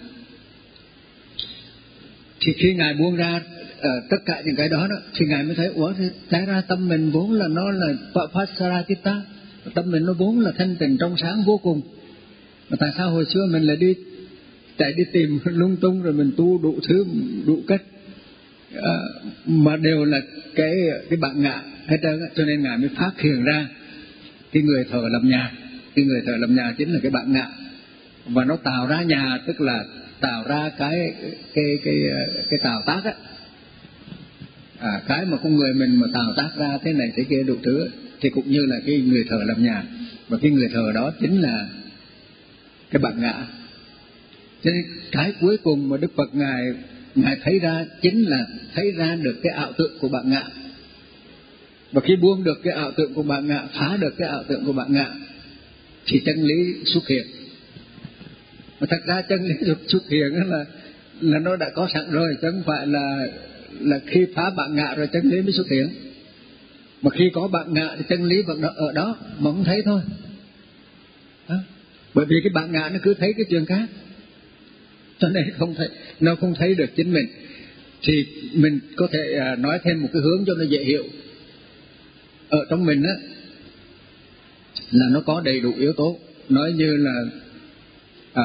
thì khi Ngài buông ra uh, tất cả những cái đó, đó thì Ngài mới thấy ủa, thì tại ra tâm mình vốn là nó là Pasaratitta, tâm mình nó vốn là thanh tịnh trong sáng vô cùng, mà tại sao hồi xưa mình lại đi chạy đi tìm lung tung, rồi mình tu đủ thứ đủ cách, uh, mà đều là cái cái bản ngã hết trơn. Cho nên Ngài mới phát hiện ra cái người thợ làm nhà, cái người thợ làm nhà chính là cái bản ngã, và nó tạo ra nhà, tức là tạo ra cái cái cái cái tạo tác á, à, cái mà con người mình mà tạo tác ra thế này thế kia đủ thứ, thì cũng như là cái người thợ làm nhà, và cái người thợ đó chính là cái bản ngã. Cho nên cái cuối cùng mà Đức Phật ngài ngài thấy ra chính là thấy ra được cái ảo tưởng của bản ngã. Và khi buông được cái ảo tưởng của bản ngã, phá được cái ảo tưởng của bản ngã, thì chân lý xuất hiện. Mà thật ra chân lý xuất hiện là là nó đã có sẵn rồi, chứ không phải là là khi phá bản ngã rồi chân lý mới xuất hiện. Mà khi có bản ngã thì chân lý vẫn ở đó mà không thấy thôi. Đó. Bởi vì cái bản ngã nó cứ thấy cái chuyện khác, cho nên không thấy, nó không thấy được chính mình. Thì mình có thể nói thêm một cái hướng cho nó dễ hiểu. Ở trong mình á là nó có đầy đủ yếu tố, nói như là à,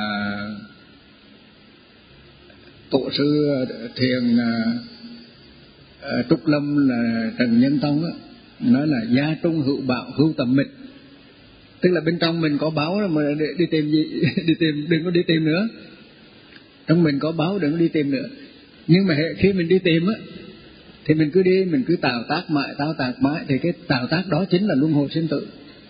tổ sư thiền à, Trúc Lâm là Trần Nhân Tông á, nói là gia trung hữu bảo hữu tầm mịch, tức là bên trong mình có báo mà đi, đi tìm gì đi tìm đừng có đi tìm nữa, trong mình có báo đừng có đi tìm nữa. Nhưng mà khi mình đi tìm á thì mình cứ đi, mình cứ tạo tác mãi tạo tác mãi, thì cái tạo tác đó chính là luân hồi sinh tử.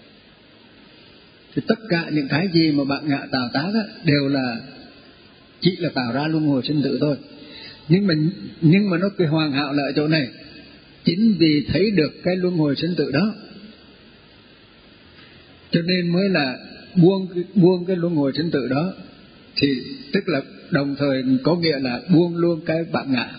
Thì tất cả những cái gì mà bạn ngạ tạo tác á, đều là chỉ là tạo ra luân hồi sinh tử thôi. Nhưng mà nhưng mà nó cái hoàn hảo là ở chỗ này, chính vì thấy được cái luân hồi sinh tử đó, cho nên mới là buông buông cái luân hồi sinh tử đó, thì tức là đồng thời có nghĩa là buông luôn cái bản ngã.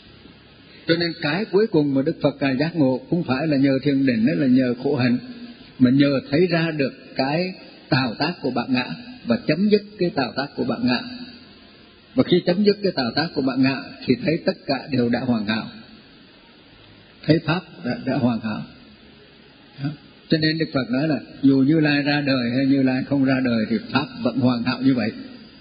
Cho nên cái cuối cùng mà Đức Phật ngài giác ngộ không phải là nhờ thiền định, đó là nhờ khổ hạnh, mà nhờ thấy ra được cái tạo tác của bản ngã và chấm dứt cái tạo tác của bản ngã. Và khi chấm dứt cái tạo tác của bản ngã thì thấy tất cả đều đã hoàn hảo, thấy pháp đã, đã hoàn hảo. Đó. Cho nên Đức Phật nói là dù Như Lai ra đời hay Như Lai không ra đời thì pháp vẫn hoàn hảo như vậy.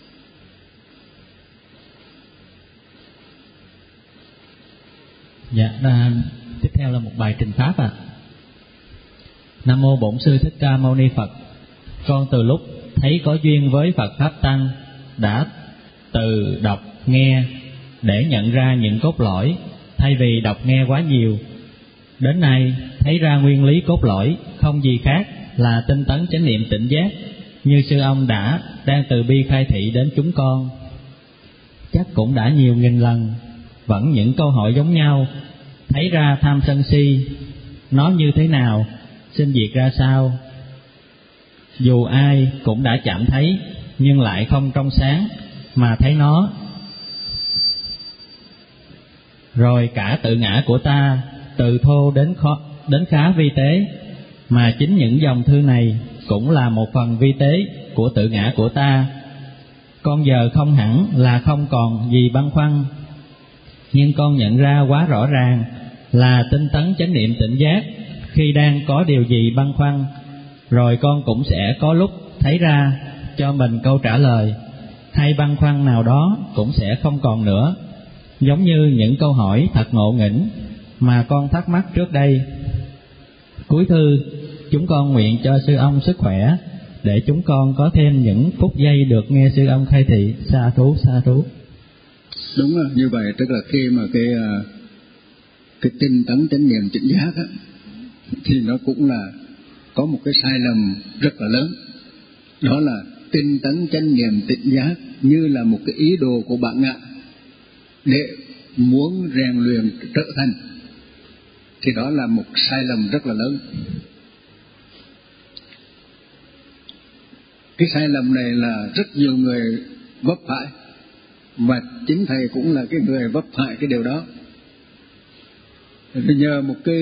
Dạ, à, tiếp theo là một bài trình pháp ạ. À. Nam mô Bổn Sư Thích Ca Mâu Ni Phật. Con từ lúc thấy có duyên với Phật Pháp Tăng đã từ đọc nghe để nhận ra những cốt lõi, thay vì đọc nghe quá nhiều. Đến nay thấy ra nguyên lý cốt lõi không gì khác là tinh tấn chánh niệm tỉnh giác, như sư ông đã đang từ bi khai thị đến chúng con. Chắc cũng đã nhiều nghìn lần, vẫn những câu hỏi giống nhau. Thấy ra tham sân si, nó như thế nào, sinh diệt ra sao? Dù ai cũng đã chạm thấy, nhưng lại không trong sáng mà thấy nó. Rồi cả tự ngã của ta, từ thô đến khó, đến khá vi tế, mà chính những dòng thư này cũng là một phần vi tế của tự ngã của ta. Con giờ không hẳn là không còn gì băn khoăn, nhưng con nhận ra quá rõ ràng là tinh tấn chánh niệm tỉnh giác. Khi đang có điều gì băn khoăn, rồi con cũng sẽ có lúc thấy ra cho mình câu trả lời, hay băn khoăn nào đó cũng sẽ không còn nữa. Giống như những câu hỏi thật ngộ nghĩnh mà con thắc mắc trước đây. Cuối thư, chúng con nguyện cho sư ông sức khỏe, để chúng con có thêm những phút giây được nghe sư ông khai thị. Sa thú, sa thú. Đúng là như vậy, tức là khi mà cái cái tinh tấn chánh niệm tỉnh giác á, thì nó cũng là có một cái sai lầm rất là lớn. Đó là tinh tấn chánh niệm tỉnh giác như là một cái ý đồ của bản ngã để muốn rèn luyện trở thành, thì đó là một sai lầm rất là lớn. Cái sai lầm này là rất nhiều người vấp phải, và chính thầy cũng là cái người vấp phải cái điều đó. Nhờ một cái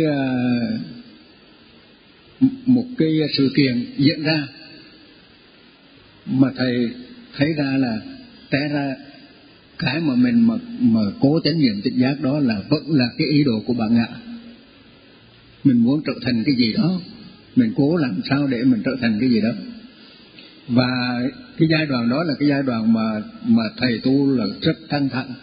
một cái sự kiện diễn ra mà thầy thấy ra là té ra cái mà mình mà mà cố chánh niệm tỉnh giác đó là vẫn là cái ý đồ của bản ngã. Mình muốn trở thành cái gì đó, mình cố làm sao để mình trở thành cái gì đó. Và cái giai đoạn đó là cái giai đoạn mà mà thầy tu là rất căng thẳng.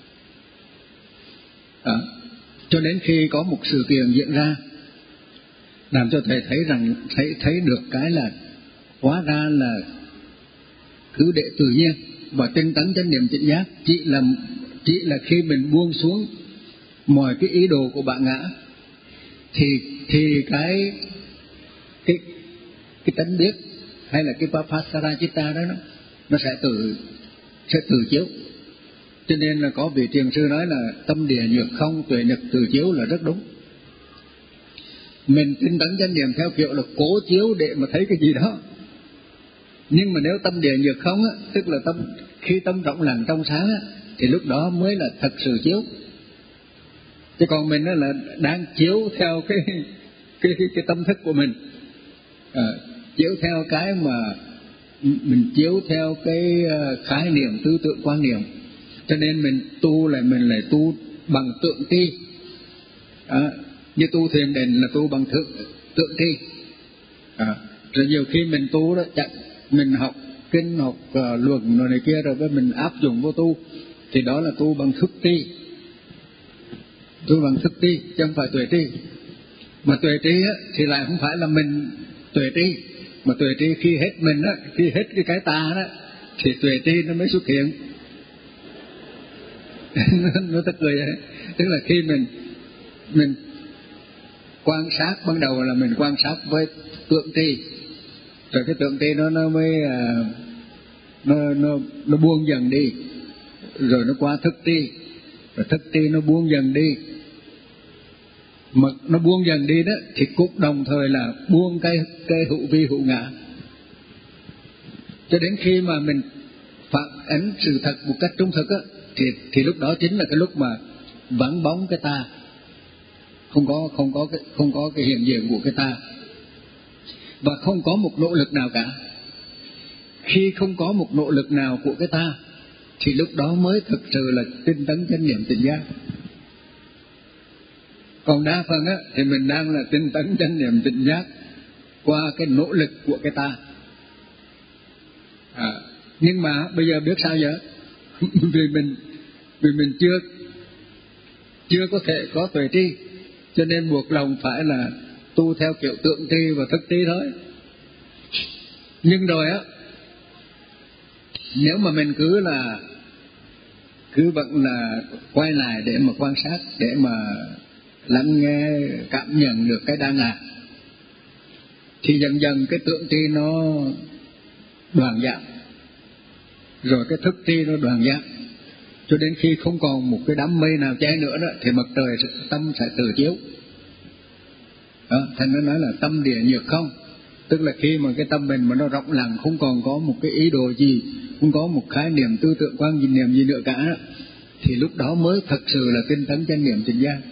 Đó. Cho đến khi có một sự kiện diễn ra làm cho thầy thấy rằng thấy thấy được cái là hóa ra là cứ để tự nhiên và tinh tấn chánh niệm tỉnh giác chỉ là chỉ là khi mình buông xuống mọi cái ý đồ của bản ngã thì thì cái cái cái tánh biết hay là cái Vipassana Chitta đó nó, nó sẽ tự sẽ tự chiếu. Cho nên là có vị thiền sư nói là tâm địa nhược không, tuệ nhật tự chiếu là rất đúng. Mình tinh tấn chánh niệm theo kiểu là cố chiếu để mà thấy cái gì đó. Nhưng mà nếu tâm địa nhược không á, tức là tâm khi tâm rộng lặng trong sáng á, thì lúc đó mới là thật sự chiếu. Chứ còn mình là đang chiếu theo cái cái cái, cái tâm thức của mình, à, chiếu theo cái mà mình chiếu theo cái khái niệm tư tưởng quan niệm. Cho nên mình tu lại mình lại tu bằng tượng tri, à, như tu thiền định là tu bằng thượng tượng tri. À, rồi nhiều khi mình tu đó chẳng mình học kinh học uh, luận rồi này kia rồi với mình áp dụng vô tu thì đó là tu bằng thức tri, tu bằng thức tri chứ không phải tuệ tri. Mà tuệ tri á thì lại không phải là mình tuệ tri, mà tuệ tri khi hết mình á, khi hết cái cái ta đó thì tuệ tri nó mới xuất hiện. Nó tức cười vậy. Tức là khi mình mình quan sát ban đầu là mình quan sát với tượng tri, rồi cái tượng tri nó nó mới uh, nó nó nó buông dần đi, rồi nó qua thức tri, rồi thức tri nó buông dần đi. Mà nó buông dần đi đó thì cũng đồng thời là buông cái cái hữu vi hữu ngã, cho đến khi mà mình phản ánh sự thật một cách trung thực á, thì thì lúc đó chính là cái lúc mà vắng bóng cái ta, không có không có cái không có cái hiện diện của cái ta. và không có một nỗ lực nào cả. Khi không có một nỗ lực nào của cái ta thì lúc đó mới thực sự là tinh tấn chánh niệm tỉnh giác. Còn đa phần á thì mình đang là tinh tấn chánh niệm tỉnh giác qua cái nỗ lực của cái ta. À, nhưng mà bây giờ biết sao vậy? vì mình vì mình chưa chưa có thể có tuệ tri, cho nên buộc lòng phải là tu theo kiểu tượng tri và thức tri thôi. Nhưng rồi á, nếu mà mình cứ là cứ vẫn là quay lại để mà quan sát, để mà lắng nghe, cảm nhận được cái đang là, thì dần dần cái tượng tri nó đoạn giảm, rồi cái thức tri nó đoạn giảm, cho đến khi không còn một cái đám mây nào che nữa đó, thì mặt trời tâm sẽ tự chiếu. Đó, thành nó nói là tâm địa nhược không, tức là khi mà cái tâm mình mà nó rộng lặng, không còn có một cái ý đồ gì, không có một khái niệm tư tưởng quan gì niệm gì nữa cả đó, thì lúc đó mới thật sự là tinh tấn chánh niệm tỉnh giác.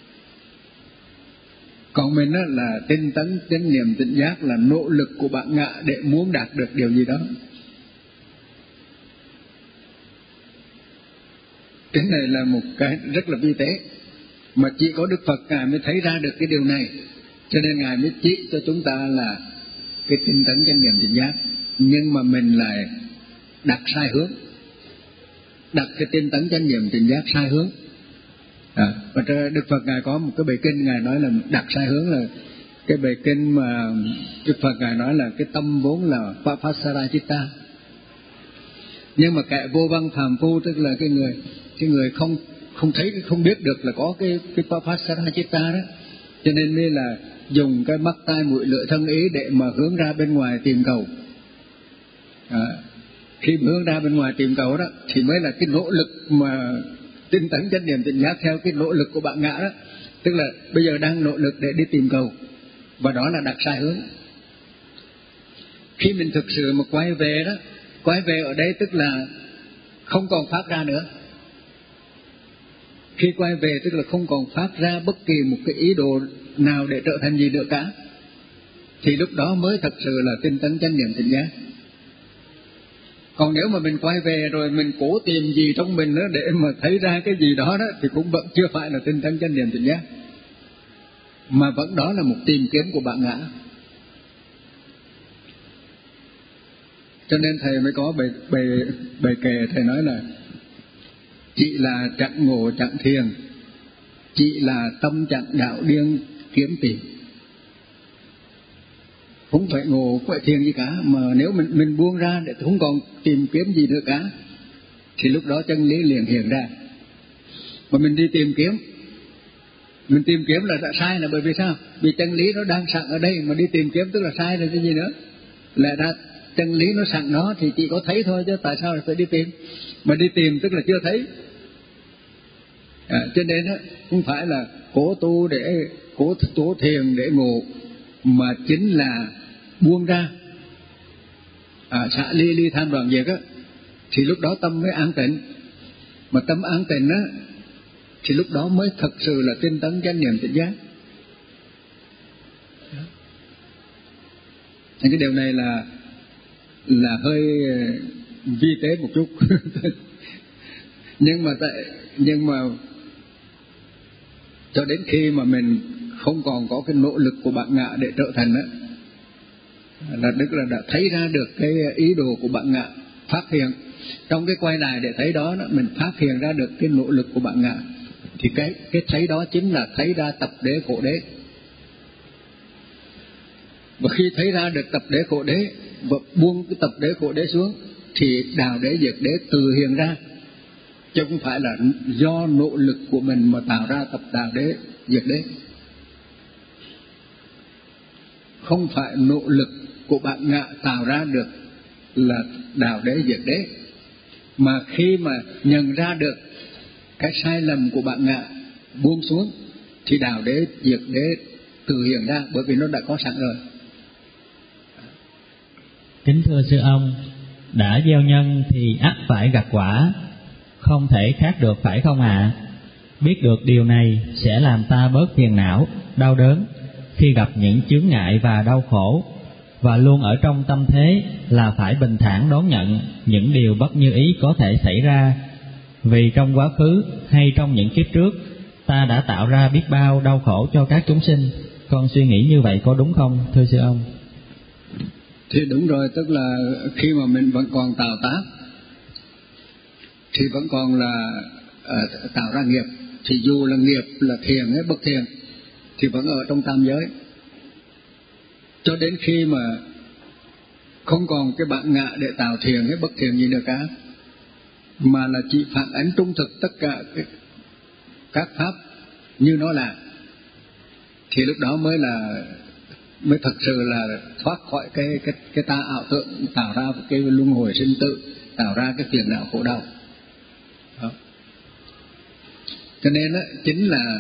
Còn mình đó là tinh tấn chánh niệm tỉnh giác là nỗ lực của bản ngã để muốn đạt được điều gì đó. Cái này là một cái rất là vi tế, mà chỉ có Đức Phật Ngài mới thấy ra được cái điều này, cho nên Ngài mới chỉ cho chúng ta là cái tinh tấn chánh niệm tỉnh giác. Nhưng mà mình lại đặt sai hướng, đặt cái tinh tấn chánh niệm tỉnh giác sai hướng. À, và Đức Phật Ngài có một cái bài kinh Ngài nói là đặt sai hướng, là cái bài kinh mà Đức Phật Ngài nói là cái tâm vốn là Papasara Chitta, nhưng mà kẻ vô văn phàm phu, tức là cái người cái người không không thấy, không biết được là có cái cái Papasara Chitta đó, cho nên mới là dùng cái mắt tai mũi lưỡi thân ý để mà hướng ra bên ngoài tìm cầu. À, khi hướng ra bên ngoài tìm cầu đó thì mới là cái nỗ lực mà tinh tấn chánh niệm tỉnh giác theo cái nỗ lực của bạn ngã đó, tức là bây giờ đang nỗ lực để đi tìm cầu, và đó là đặt sai hướng. Khi mình thực sự mà quay về đó, quay về ở đây tức là không còn phát ra nữa. Khi quay về tức là không còn phát ra bất kỳ một cái ý đồ nào để trở thành gì nữa cả, thì lúc đó mới thật sự là tinh tấn chánh niệm tỉnh giác. Còn nếu mà mình quay về rồi mình cố tìm gì trong mình nữa để mà thấy ra cái gì đó đó, thì cũng vẫn chưa phải là tinh tấn chánh niệm tỉnh giác, mà vẫn đó là một tìm kiếm của bản ngã. Cho nên thầy mới có bài bài bài kệ, thầy nói là chỉ là chẳng ngộ chẳng thiền, chỉ là tâm chẳng đạo điên kiếm tìm. Không phải ngộ, không phải thiền gì cả, mà nếu mình mình buông ra để không còn tìm kiếm gì nữa cả, thì lúc đó chân lý liền hiện ra. Mà mình đi tìm kiếm, mình tìm kiếm là đã sai, là bởi vì sao? Vì chân lý nó đang sẵn ở đây, mà đi tìm kiếm tức là sai rồi cái gì nữa? Là đã chân lý nó sẵn đó thì chỉ có thấy thôi, chứ tại sao phải đi tìm? Mà đi tìm tức là chưa thấy. À, cho nên đó, không phải là cố tu để cố tu thiền để ngộ, mà chính là buông ra, à, xả ly ly tham đoạn diệt á, thì lúc đó tâm mới an tịnh. Mà tâm an tịnh á thì lúc đó mới thật sự là tinh tấn chánh niệm tỉnh giác. Thì cái điều này là là hơi vi tế một chút. nhưng mà tại nhưng mà cho đến khi mà mình không còn có cái nỗ lực của bản ngã để trở thành đó, là tức là đã thấy ra được cái ý đồ của bản ngã, phát hiện trong cái quay lại để thấy đó, đó mình phát hiện ra được cái nỗ lực của bản ngã, thì cái cái thấy đó chính là thấy ra tập đế khổ đế. Và khi thấy ra được tập đế khổ đế và buông cái tập đế khổ đế xuống, thì đạo đế diệt đế tự hiện ra, chứ không phải là do nỗ lực của mình mà tạo ra tập đạo đế diệt đế. Không phải nỗ lực của bạn ngạ tạo ra được là đạo đế diệt đế, mà khi mà nhận ra được cái sai lầm của bạn ngạ, buông xuống, thì đạo đế diệt đế tự hiện ra, bởi vì nó đã có sẵn rồi. Kính thưa sư ông, đã gieo nhân thì ắt phải gặt quả, không thể khác được phải không ạ? À? Biết được điều này sẽ làm ta bớt phiền não, đau đớn khi gặp những chướng ngại và đau khổ, và luôn ở trong tâm thế là phải bình thản đón nhận những điều bất như ý có thể xảy ra, vì trong quá khứ hay trong những kiếp trước ta đã tạo ra biết bao đau khổ cho các chúng sinh. Con suy nghĩ như vậy có đúng không, thưa sư ông? Thì đúng rồi, tức là khi mà mình vẫn còn tạo tác thì vẫn còn là uh, tạo ra nghiệp, thì dù là nghiệp là thiện hay bất thiện thì vẫn ở trong tam giới, cho đến khi mà không còn cái bản ngã để tạo thiện hay bất thiện gì nữa cả, mà là chỉ phản ánh trung thực tất cả cái, các pháp như nó là, thì lúc đó mới là mới thật sự là thoát khỏi cái cái cái ta ảo tưởng tạo ra cái luân hồi sinh tử, tạo ra cái phiền não khổ đau. Đó. Cho nên đó, chính là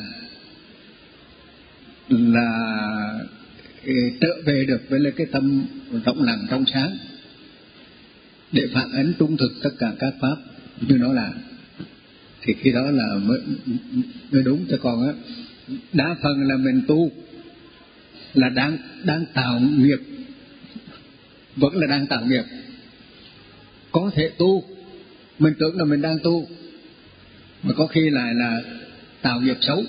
là trở về được với cái tâm rộng lặng trong sáng để phản ánh trung thực tất cả các pháp như nó là, thì khi đó là mới, mới đúng. Chứ còn á, đa phần là mình tu là đang đang tạo nghiệp, vẫn là đang tạo nghiệp. Có thể tu, mình tưởng là mình đang tu, mà có khi lại là tạo nghiệp xấu.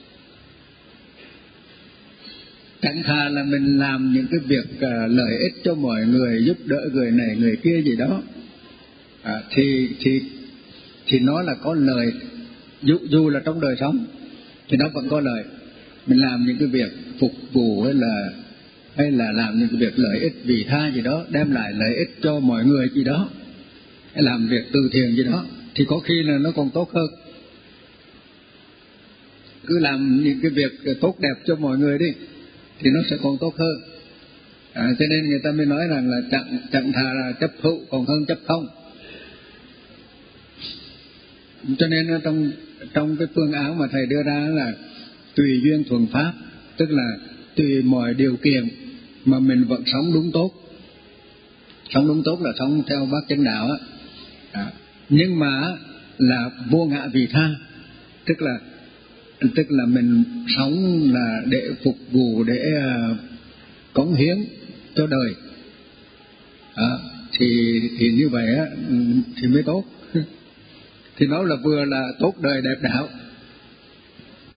Chẳng thà là mình làm những cái việc uh, lợi ích cho mọi người, giúp đỡ người này người kia gì đó, à, thì thì thì nó là có lợi, dù dù là trong đời sống thì nó vẫn có lợi. Mình làm những cái việc phục vụ hay là hay là làm những cái việc lợi ích vị tha gì đó, đem lại lợi ích cho mọi người gì đó, hay làm việc từ thiện gì đó, thì có khi là nó còn tốt hơn. Cứ làm những cái việc tốt đẹp cho mọi người đi thì nó sẽ còn tốt hơn. À, cho nên người ta mới nói rằng là chẳng, chẳng thà là chấp hữu còn hơn chấp không. Cho nên trong trong cái phương án mà thầy đưa ra là tùy duyên thuận pháp, tức là tùy mọi điều kiện mà mình vẫn sống đúng tốt. Sống đúng tốt là sống theo bát chánh đạo á. À, nhưng mà là vô ngã vị tha, tức là tức là mình sống là để phục vụ, để uh, cống hiến cho đời. À, thì thì như vậy á thì mới tốt. Thì nó là vừa là tốt đời đẹp đạo,